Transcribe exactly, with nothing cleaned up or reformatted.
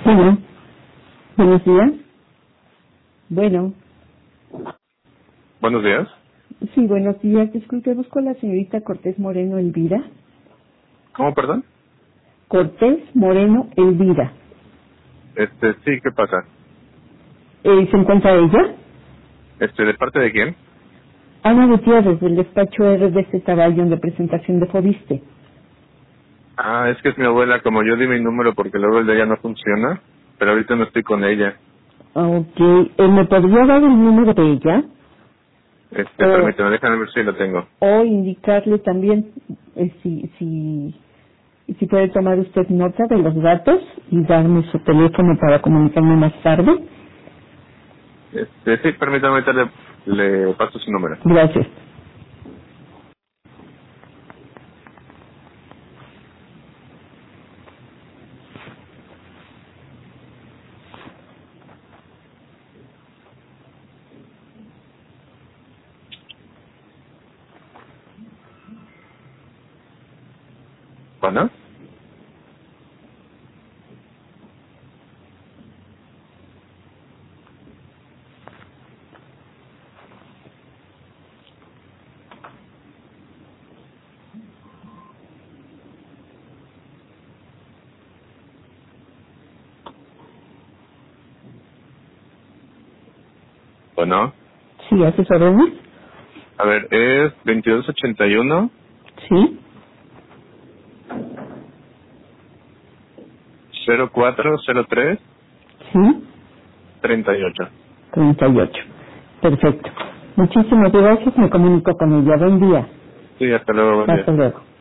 Bueno, buenos días. Bueno, Buenos días. sí, buenos días. Disculpe, busco a la señorita Cortés Moreno Elvira. ¿Cómo, perdón? Cortés Moreno Elvira. Este, sí, ¿qué pasa? Eh, ¿Se encuentra ella? Este, ¿de parte de quién? Ana Gutiérrez, del despacho R D C Taballo en representación de Fobiste. Ah, es que es mi abuela, como yo di mi número porque luego el de ella no funciona, pero ahorita no estoy con ella. Ok, eh, ¿me podría dar el número de ella? Este, O, permíteme, déjame ver si lo tengo. o indicarle también eh, si, si, si puede tomar usted nota de los datos y darme su teléfono para comunicarme más tarde. Este, sí, permítame, ahorita le, le paso su número. Gracias. ¿Bueno? Bueno. Sí, asesorarme. A ver, es veintidós ochenta y uno, Sí, cero cuatro cero tres, sí. treinta y ocho. treinta y ocho. Perfecto. Muchísimas gracias. Me comunico con ella. Buen día. Sí, hasta luego, buen día. Hasta luego.